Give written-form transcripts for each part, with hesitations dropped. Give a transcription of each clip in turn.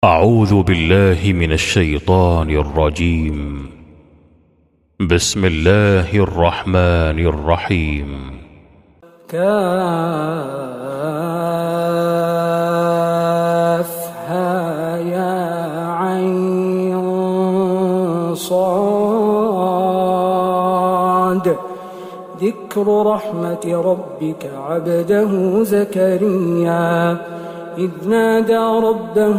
أعوذ بالله من الشيطان الرجيم. بسم الله الرحمن الرحيم. كافها يا عين صاد ذكر رحمة ربك عبده زكريا إذ نادى ربه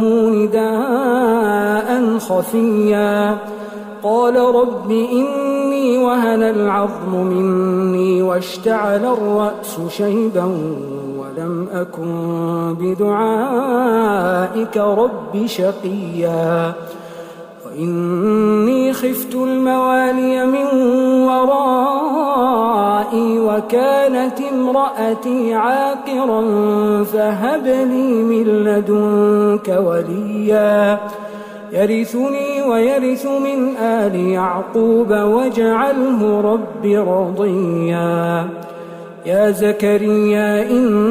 نداء خفيا قال رب إني وهن العظم مني واشتعل الرأس شيبا ولم أكن بدعائك رب شقيا وإني خفت الموالي من ورائي وكانت امرأتي عاقرا فهب لي من لدنك وليا يرثني ويرث من آل يعقوب واجعله رب رضيا يا زكريا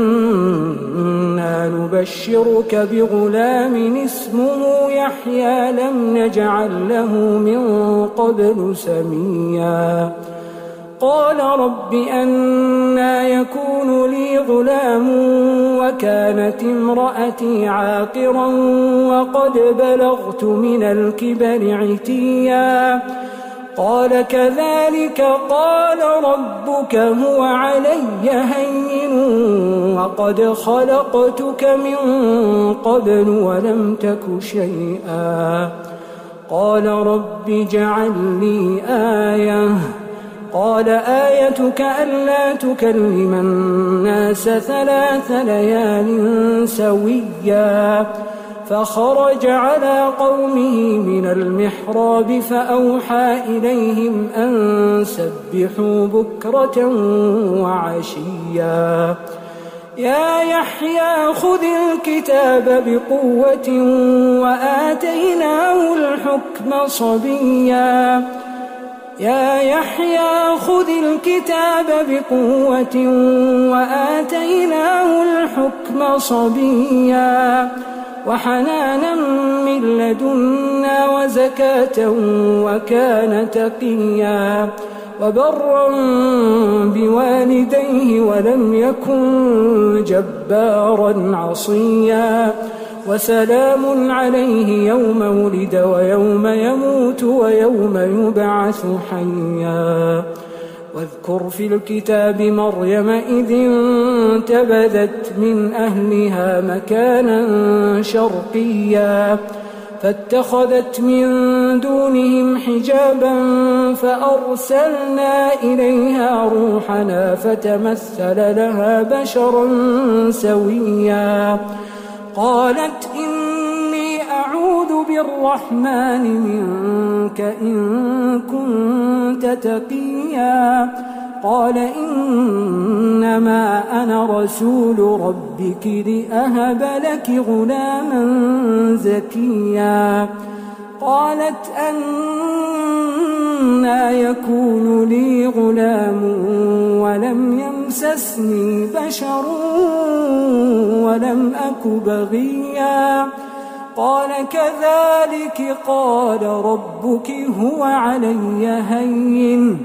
إنا نبشرك بغلام اسمه يحيى لم نجعل له من قبل سميا قال رب أنى يكون لي غلام وكانت امرأتي عاقرا وقد بلغت من الكبر عتيا قال كذلك قال ربك هو علي هين وقد خلقتك من قبل ولم تك شيئا قال رب اجعل لي آية قال آيتك ألا تكلم الناس 3 ليال سويا فخرج على قومه من المحراب فأوحى إليهم أن سبحوا بكرة وعشيا يا يحيى خذ الكتاب بقوة وآتيناه الحكم صبيا يا يحيى خذ الكتاب بقوة وآتيناه الحكم صبيا وحنانا من لدنا وزكاة وكان تقيا وبرا بوالديه ولم يكن جبارا عصيا وسلام عليه يوم ولد ويوم يموت ويوم يبعث حيا واذكر في الكتاب مريم إذ انتبذت من أهلها مكانا شرقيا فاتخذت من دونهم حجابا فأرسلنا إليها روحنا فتمثل لها بشرا سويا قالت إني أعوذ بالرحمن منك إن كنت تقيا قال إنما أنا رسول ربك لأهب لك غلاما زكيا قالت أنى يكون لي غلام ولم يمسسني بشر ولم أك بغيا قال كذلك قال ربك هو علي هين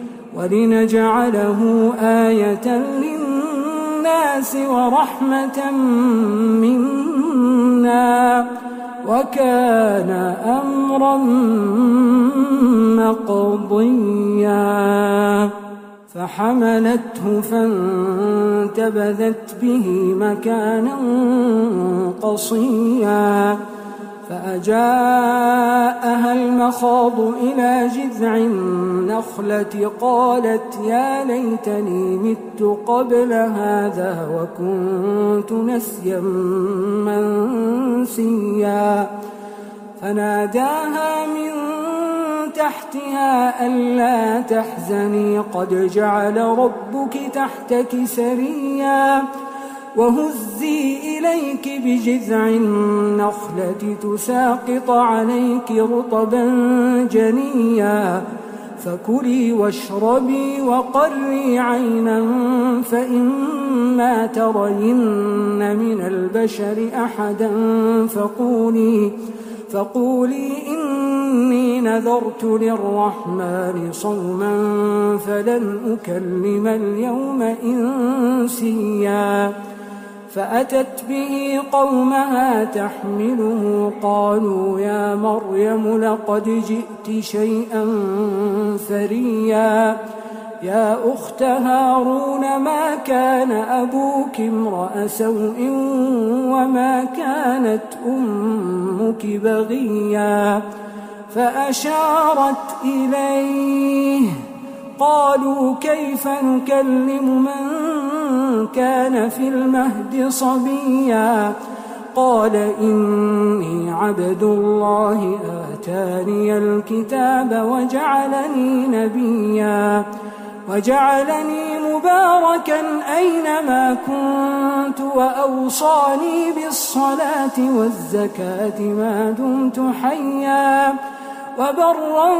ولنجعله آية للناس ورحمة منا وكان أمرا مقضيا فحملته فانتبذت به مكانا قصيا فأجاءها المخاض إلى جذع النخلة قالت يا ليتني مت قبل هذا وكنت نسيا منسيا فناداها من تحتها ألا تحزني قد جعل ربك تحتك سريا وهزي إليك بجذع النخلة تساقط عليك رطبا جنيا فكلي واشربي وقري عينا فإما ترين من البشر أحدا فقولي إني نذرت للرحمن صوما فلن أكلم اليوم إنسيا فأتت به قومها تحمله قالوا يا مريم لقد جئت شيئا فريا يا أخت هارون ما كان أبوك امرأ سوء وما كانت أمك بغيا فأشارت إليه قالوا كيف نكلم من كان في المهد صبيا قال إني عبد الله آتاني الكتاب وجعلني نبيا وجعلني مباركا أينما كنت وأوصاني بالصلاة والزكاة ما دمت حيا وبرا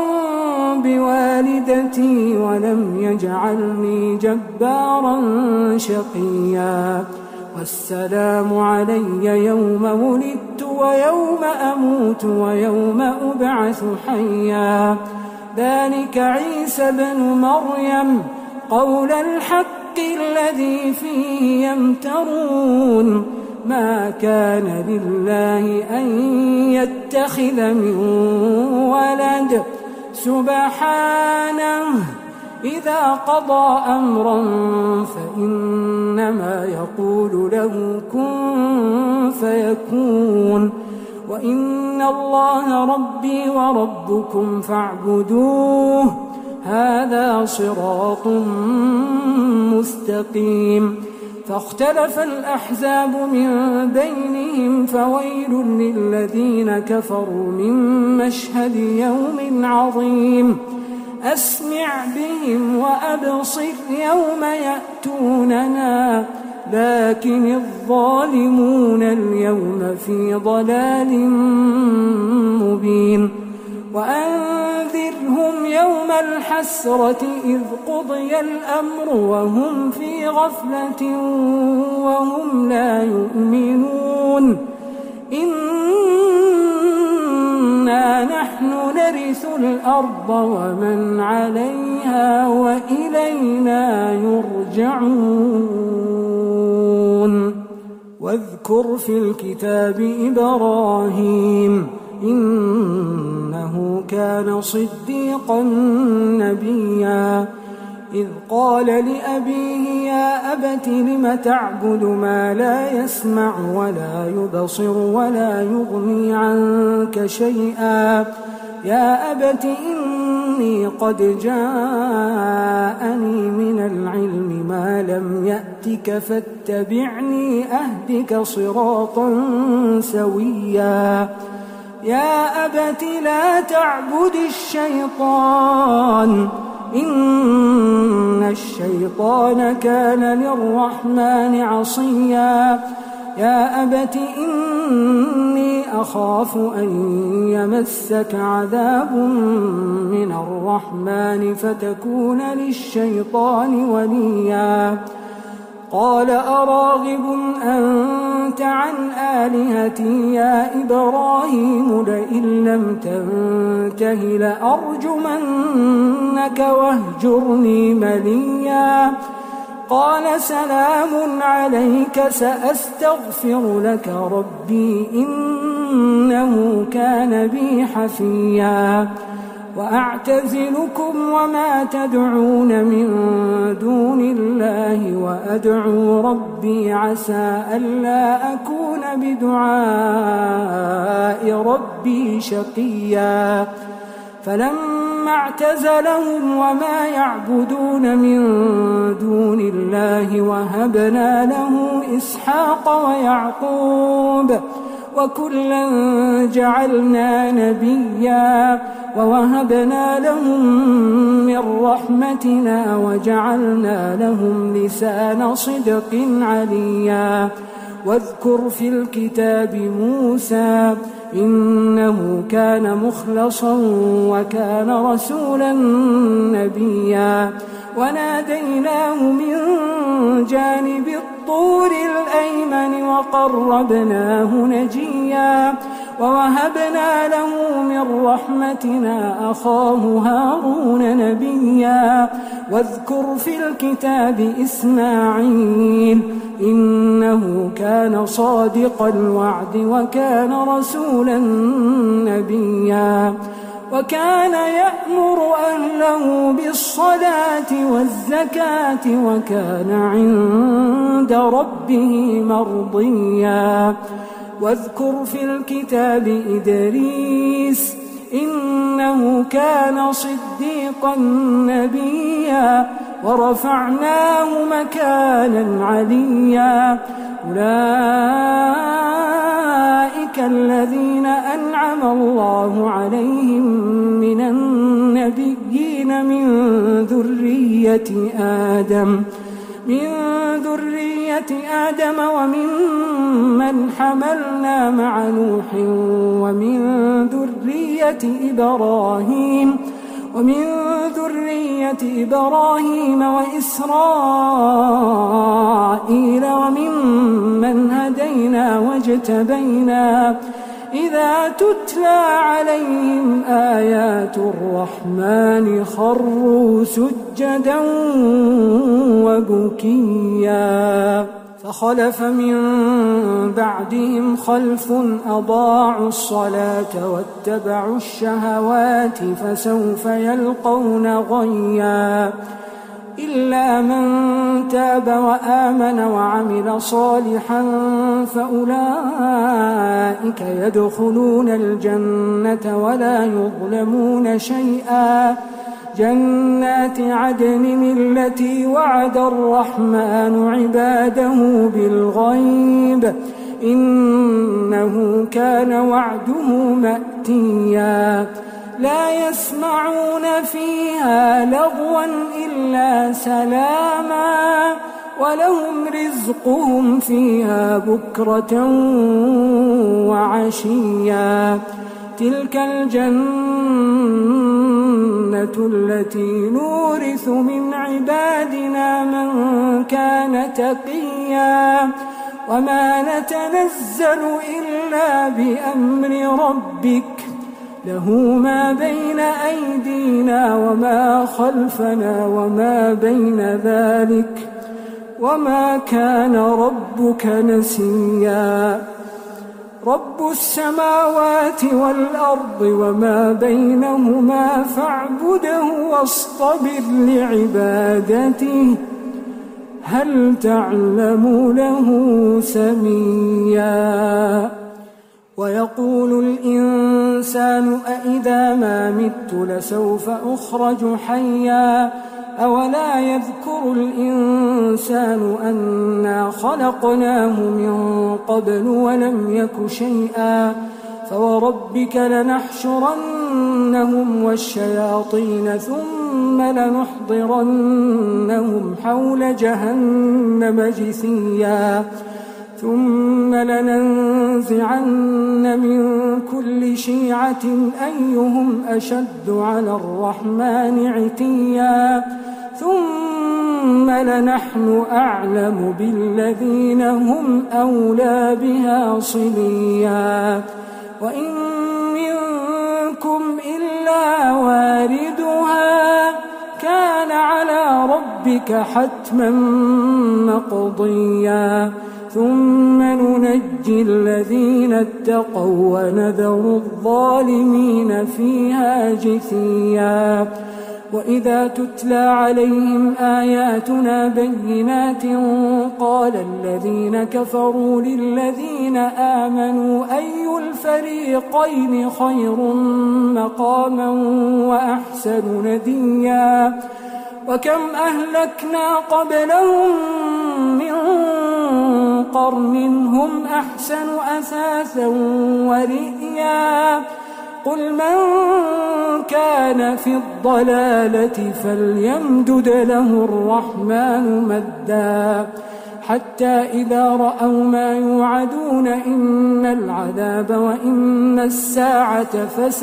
بوالدتي ولم يجعلني جبارا شقيا والسلام علي يوم ولدت ويوم أموت ويوم أبعث حيا ذلك عيسى بن مريم قول الحق الذي فيه يمترون ما كان لله أن يتخذ من ولد سبحانه إذا قضى أمرا فإنما يقول له كن فيكون وإن الله ربي وربكم فاعبدوه هذا صراط مستقيم فاختلف الأحزاب من بينهم فويل للذين كفروا من مشهد يوم عظيم أسمع بهم وأبصر يوم يأتوننا لكن الظالمون اليوم في ضلال مبين وأنذرهم يوم الحسرة إذ قضي الأمر وهم في غفلة وهم لا يؤمنون إنا نحن نرث الأرض ومن عليها وإلينا يرجعون واذكر في الكتاب إبراهيم إنه كان صديقا نبيا إذ قال لأبيه يا أبت لم تعبد ما لا يسمع ولا يبصر ولا يغني عنك شيئا يا أبت إني قد جاءني من العلم ما لم يأتك فاتبعني أهدك صراطا سويا يا أبت لا تعبد الشيطان إن الشيطان كان للرحمن عصيا يا أبت إني أخاف أن يمسك عذاب من الرحمن فتكون للشيطان وليا قال أراغب أنت عن آلهتي يا إبراهيم لئن لم تنته لأرجمنك واهجرني مليا قال سلام عليك سأستغفر لك ربي إنه كان بي حفيا وأعتزلكم وما تدعون من دون الله وأدعو ربي عسى ألا أكون بدعاء ربي شقيا فلما اعتزلهم وما يعبدون من دون الله وهبنا له إسحاق ويعقوب وكلا جعلنا نبيا ووهبنا لهم من رحمتنا وجعلنا لهم لسان صدق عليا واذكر في الكتاب موسى إنه كان مخلصا وكان رسولا نبيا وناديناه من جانب الطور الأيمن وقربناه نجيا ووهبنا له من رحمتنا أخاه هارون نبيا واذكر في الكتاب إسماعيل إنه كان صادق الوعد وكان رسولا نبيا وكان يأمر أهله بالصلاة والزكاة وكان عند ربه مرضيا واذكر في الكتاب إدريس إنه كان صديقا نبيا ورفعناه مكانا عليا أولئك الذين أنعم الله عليهم من النبيين من ذرية آدم وممن حملنا مع نوح ومن ذرية إبراهيم وإسرائيل وممن هدينا واجتبينا إذا تتلى عليهم آيات الرحمن خروا سجدا وبكيا فخلف من بعدهم خلف أضاعوا الصلاة واتبعوا الشهوات فسوف يلقون غيا إلا من تاب وآمن وعمل صالحا فأولئك يدخلون الجنة ولا يظلمون شيئا جنات عدن التي وعد الرحمن عباده بالغيب إنه كان وعده مأتيا لا يسمعون فيها لغوا إلا سلاما ولهم رزقهم فيها بكرة وعشيا تلك الجنة التي نورث من عبادنا من كان تقيا وما نتنزل إلا بأمر ربك له ما بين أيدينا وما خلفنا وما بين ذلك وما كان ربك نسيا رب السماوات والأرض وما بينهما فاعبده واصطبر لعبادته هل تعلم له سميا ويقول الإنسان أإذا ما مت لسوف أخرج حيا أولا يذكر الإنسان أنا خلقناه من قبل ولم يك شيئا فوربك لنحشرنهم والشياطين ثم لنحضرنهم حول جهنم جثيا ثم لننزعن من كل شيعة أيهم أشد على الرحمن عتيا ثم لنحن أعلم بالذين هم أولى بها صليا وإن منكم إلا واردها كان على ربك حتما مقضيا ثم ننجي الذين اتقوا ونذر الظالمين فيها جثيا وإذا تتلى عليهم آياتنا بينات قال الذين كفروا للذين آمنوا أي الفريقين خير مقاما وأحسن نديا وكم أهلكنا قبلهم من قرن هم أحسن أثاثا ورئيا قل من كان في الضلالة فليمدد له الرحمن مدا حتى إذا رأوا ما يوعدون إما العذاب وإما الساعة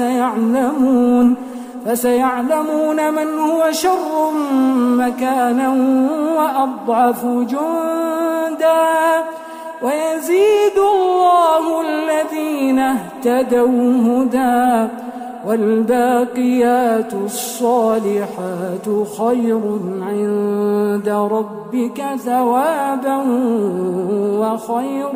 فسيعلمون من هو شر مكانا وأضعف جندا ويزيد الله الذين اهتدوا هدى والباقيات الصالحات خير عند ربك ثوابا وخير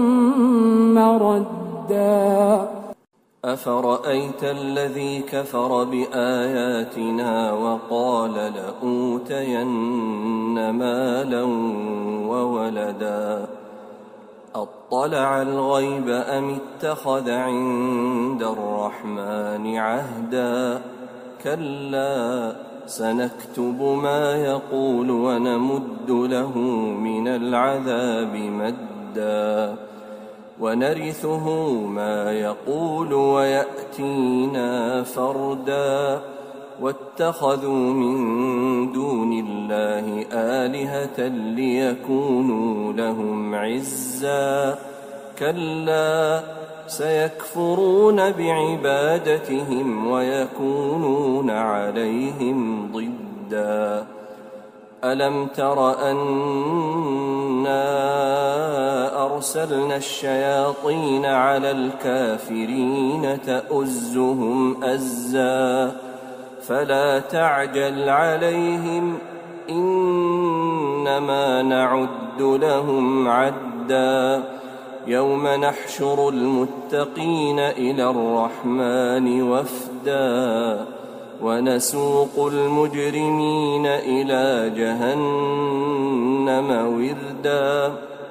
مردا. أفرأيت الذي كفر بآياتنا وقال لأوتين مالا وولدا أطلع الغيب أم اتخذ عند الرحمن عهدا كلا سنكتب ما يقول ونمد له من العذاب مدا ونرثه ما يقول ويأتينا فردا واتخذوا من دون الله آلهة ليكونوا لهم عزا كلا سيكفرون بعبادتهم ويكونون عليهم ضدا ألم تر أنا أرسلنا الشياطين على الكافرين تؤزهم أزا فلا تعجل عليهم إنما نعد لهم عدا يوم نحشر المتقين إلى الرحمن وفدا ونسوق المجرمين إلى جهنم وردا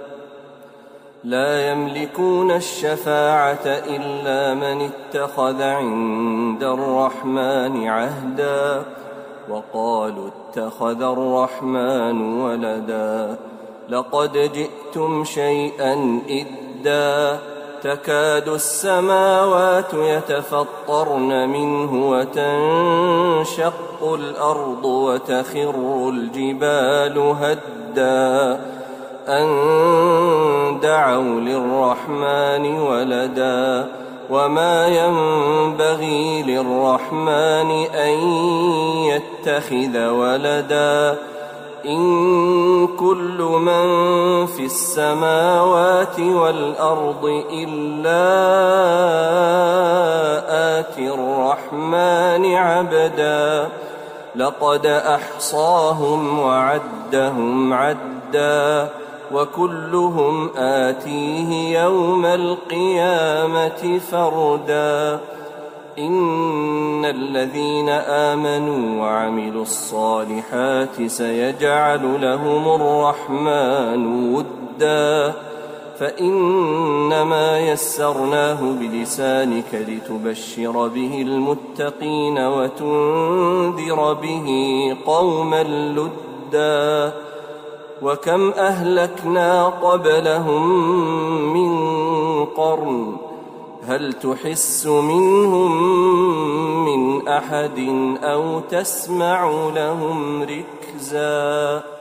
لا يملكون الشفاعة إلا من اتخذ عند الرحمن عهدا وقالوا اتخذ الرحمن ولدا لقد جئتم شيئا إدا تكاد السماوات يتفطرن منه وتنشق الأرض وتخر الجبال هدا أن دعوا للرحمن ولدا وما ينبغي للرحمن أن يتخذ ولدا إن كل من في السماوات والأرض إلا آتي الرحمن عبدا لقد أحصاهم وعدهم عدا وكلهم آتيه يوم القيامة فردا إن الذين آمنوا وعملوا الصالحات سيجعل لهم الرحمن ودا فإنما يسرناه بلسانك لتبشر به المتقين وتنذر به قوما لدا وكم أهلكنا قبلهم من قرن هل تحس منهم من أحد أو تسمع لهم ركزا